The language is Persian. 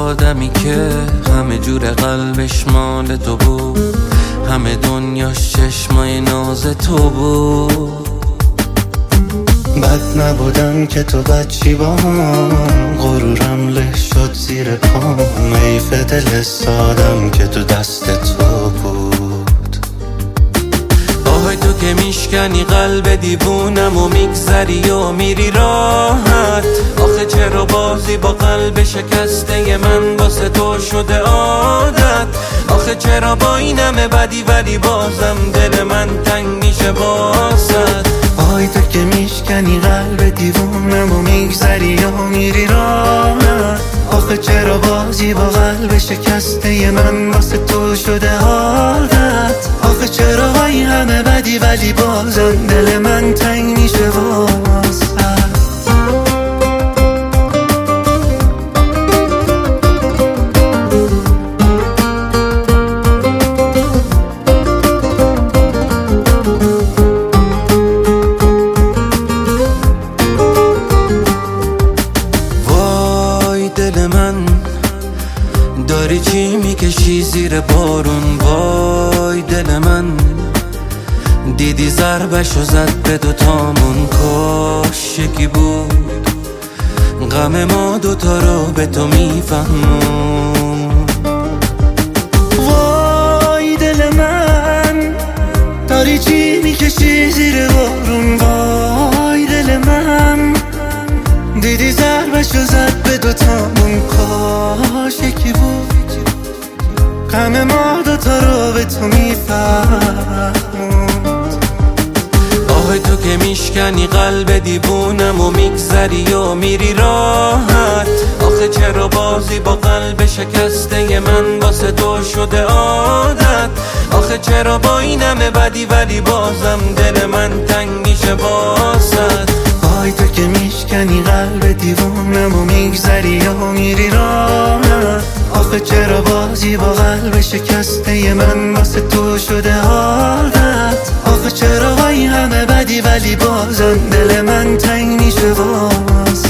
آدمی که همه جور قلبش مال تو بود، همه دنیاش چشمای ناز تو بود. بد نبودم که تو بچی با هم، غرورم له شد زیر پام. حیف دل سادم که تو دست تو بود. آهای تو که میشکنی قلب دیوونم و میگذری و میری راحت. آخه چرا بازی با قلب شکسته من واسه تو شده عادت؟ آخه چرا با این همه بدی ولی بازم دل من تنگ میشه واسط؟ آهای تو که میشکنی قلب دیوونم و میگذری و میری راحت. آخه چرا بازی با قلب شکسته من واسه تو شده عادت؟ آخه چرا با این همه بدی ولی بازم دل من تنگ میشه واسط؟ دل من داری چی میکشی زیر بارون؟ وای دل من دیدی ضربشو زد به دوتامون، کاش یکی بود غم ما دوتا رو به تو میفهمون. وای دل من داری چی میکشی زیر بارون؟ وای دل من دیدی ضربشو زد به دوتامون، کاش یکی بود غم ما دوتا رو به تو میفهموند. آهای تو که میشکنی قلب دیوونم و میگذری و میری راحت. آخه چرا بازی با قلب شکسته من واسه تو شده عادت؟ آخه چرا با این همه بدی ولی بازم دل من تنگ میشه واسط؟ آهای تو که میشکنی قلب دیوونم و میگذری و میری راحت. آخه چرا بازی با قلب شکسته من واسه تو شده عادت؟ آخه چرا با این همه بدی ولی بازم دل من تنگ میشه واسه؟